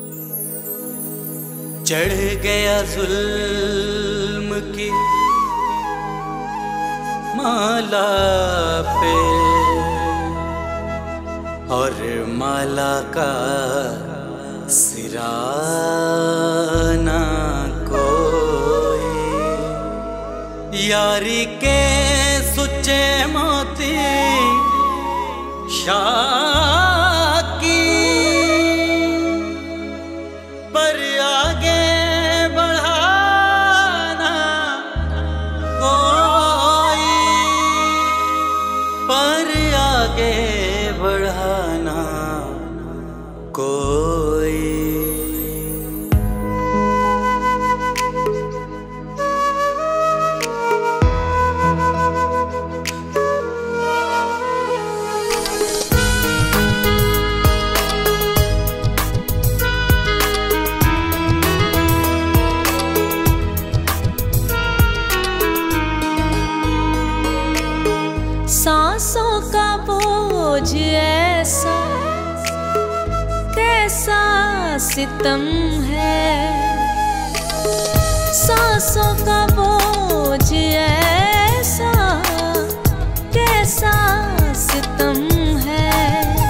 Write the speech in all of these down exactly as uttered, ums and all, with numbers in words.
चढ़ गया जुल्म की माला पे और माला का सिरा ना कोई। यारी के सुच्चे मोती शाकी पर आगे बढ़ाना कोई, पर आगे बढ़ाना कोई। सांसों का बोझ ऐसा कैसा सितम है, सांसों का बोझ ऐसा कैसा सितम है।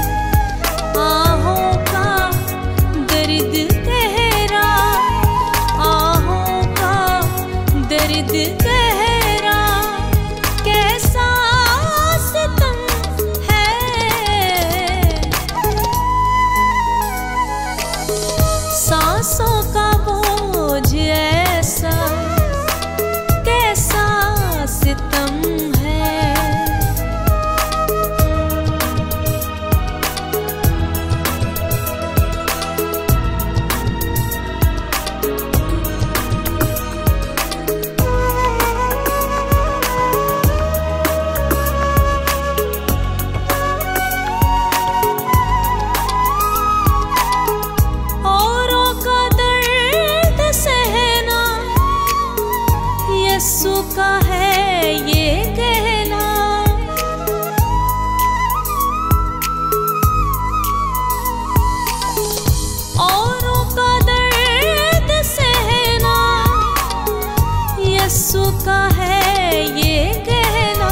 आहों का दर्द गहरा, आहों का दर्द गहरा कैसा सांसों का बोझ ऐसा कैसा सितम है। यीशु का है ये कहना, औरों का दर्द सहना। यीशु का है ये कहना,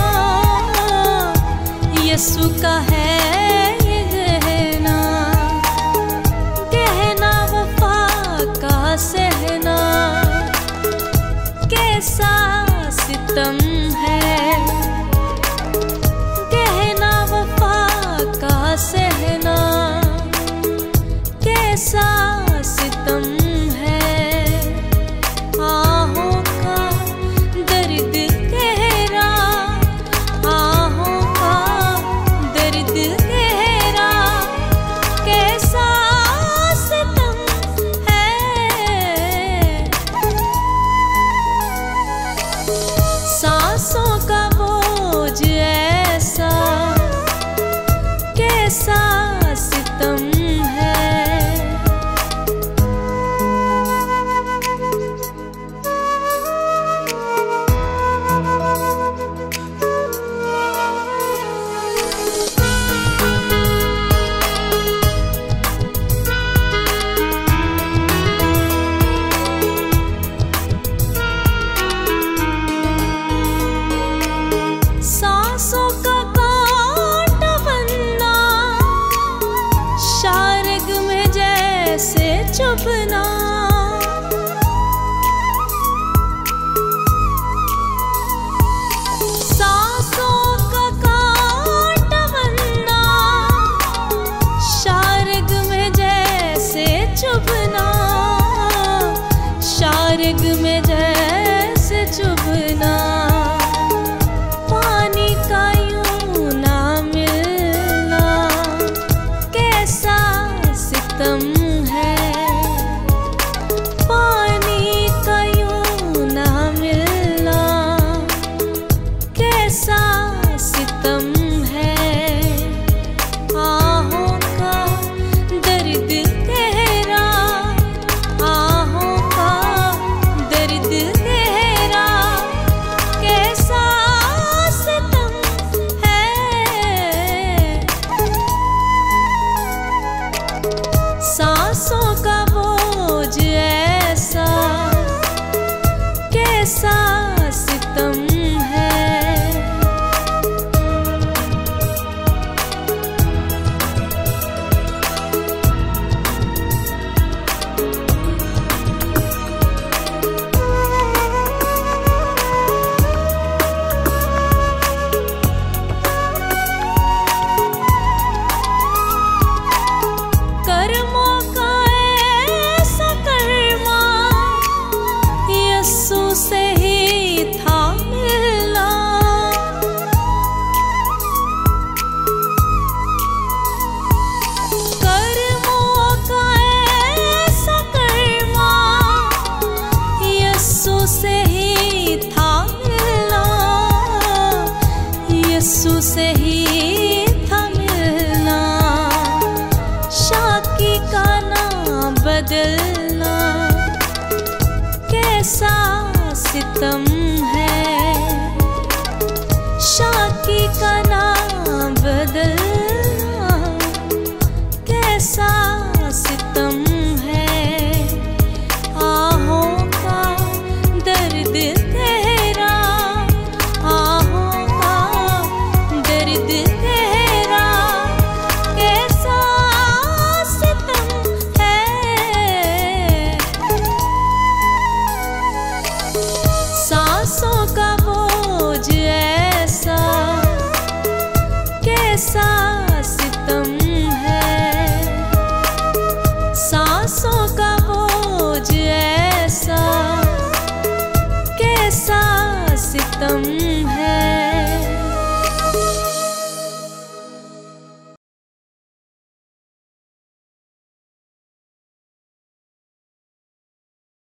यीशु का है ये कहना। कहना वफा का सहना कैसा सितम है। कहना वफा का सहना कैसा सितम है। आहों का दर्द गहरा, आहों का दर्द आंसू से ही था मिलना, शाकी का ना बदलना, कैसा सितम